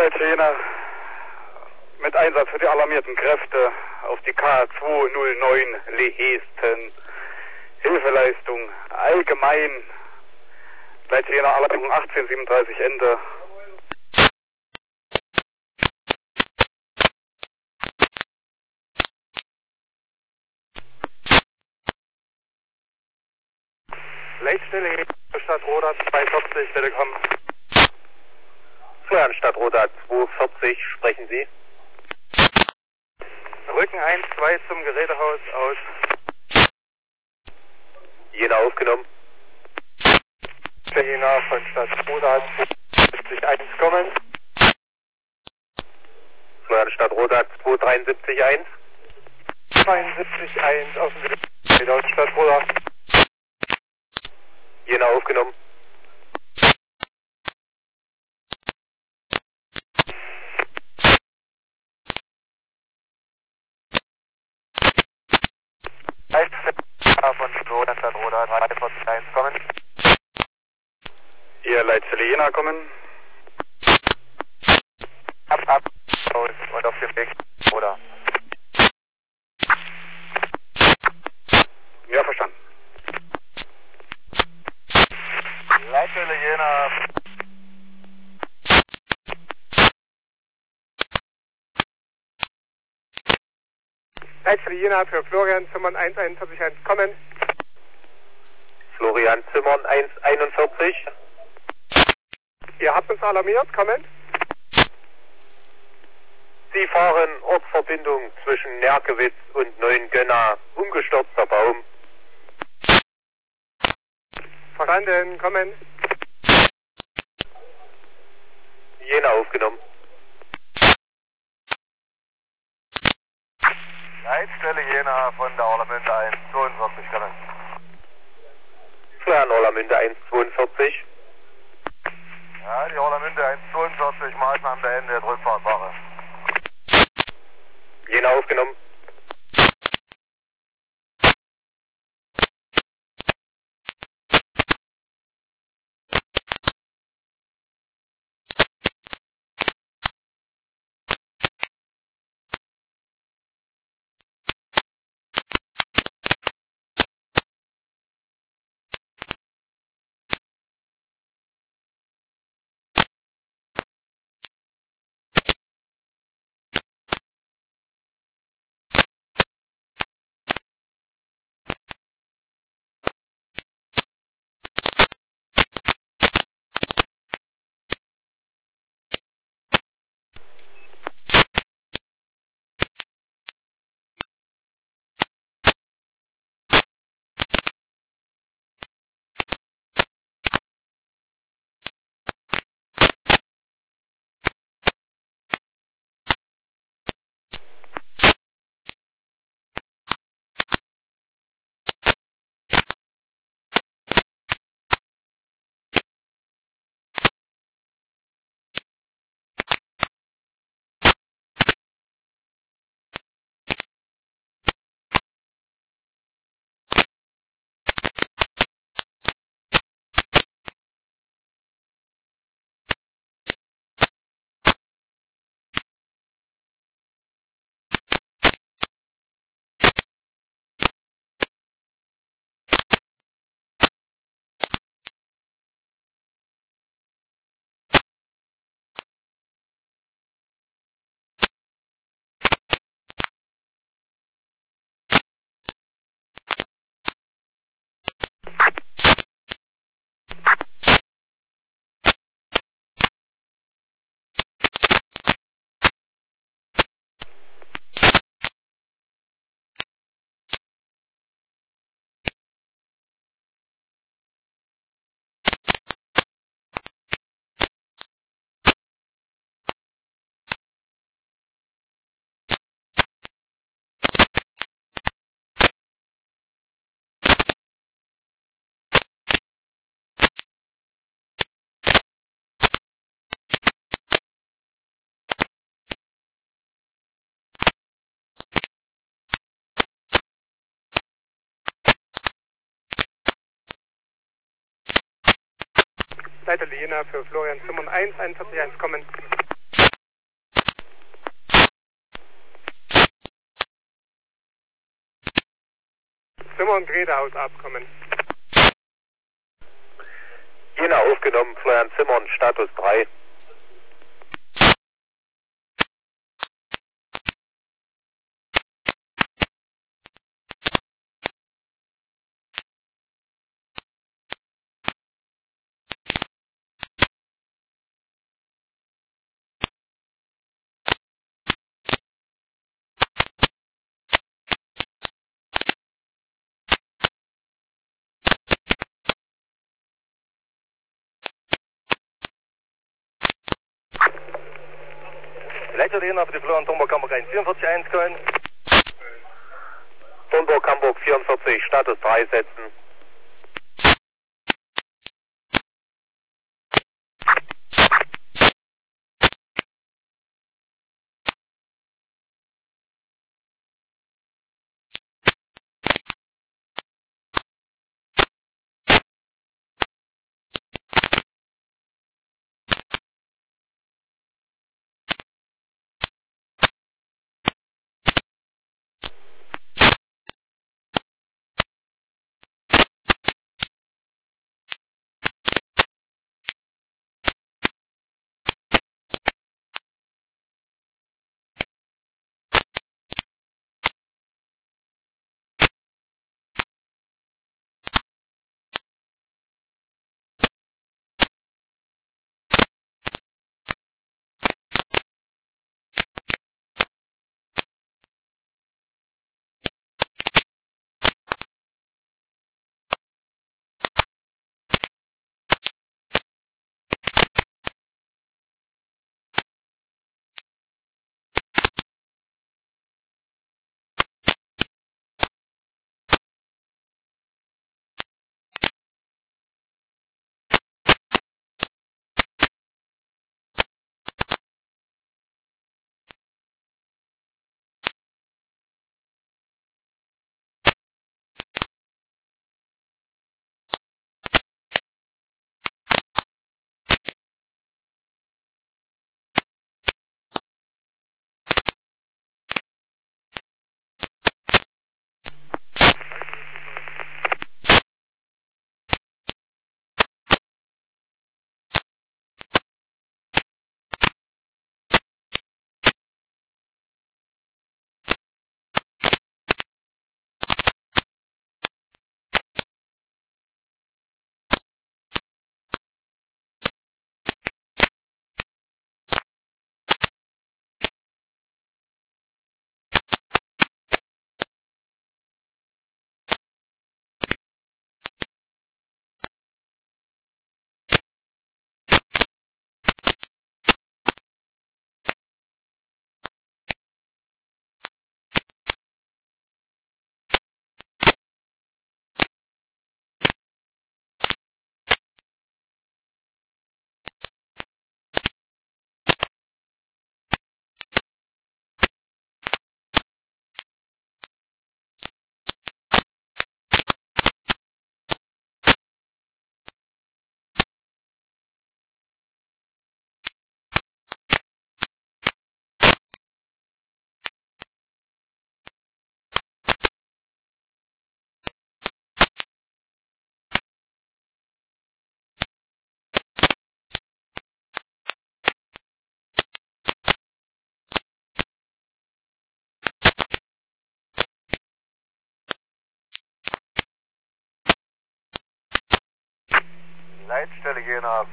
Leitstelle Jena mit Einsatz für die alarmierten Kräfte auf die K209 Lehesten. Hilfeleistung allgemein. Leitstelle Jena Alarmierung 1837 Ende. Leitstelle Stadt Roda 240, bitte kommen. Stadt Roda 240, sprechen Sie. Rücken 1, 2 zum Gerätehaus aus. Jena aufgenommen. Jena von Stadt Roda 271 kommen. Stadt Roda 273 1. 72 1 auf dem Gerätehaus Stadt Roda. Jena aufgenommen. Von Roda, Stadt Roda 341 kommen. Ihr Leitstelle Jena kommen. Ab, aus und auf dem Weg, oder? Ja, verstanden. Leitstelle Jena. Leitstelle Jena für Florian Zimmern 141 kommen. Florian Zimmern 141. Ihr habt uns alarmiert, kommen. Sie fahren Ortsverbindung zwischen Nerkewitz und Neungönna. Umgestürzter Baum. Verstanden, kommen. Jena aufgenommen. Leitstelle Jena von der Orlamünde 142 kommen. Orlamünde 142. Ja, die Orlamünde 142, Maßnahmen beendet, Rückfahrtwache. Jena aufgenommen. Leitstelle Jena für Florian Zimmern 141 kommen. Zimmer und Redehaus abkommen. Jena aufgenommen, Florian Zimmern, Status 3. Leiter Jena für die Florian Domburg Hamburg 144.1 Köln. Domburg Hamburg 44, Status 3 setzen. Leitstelle Jena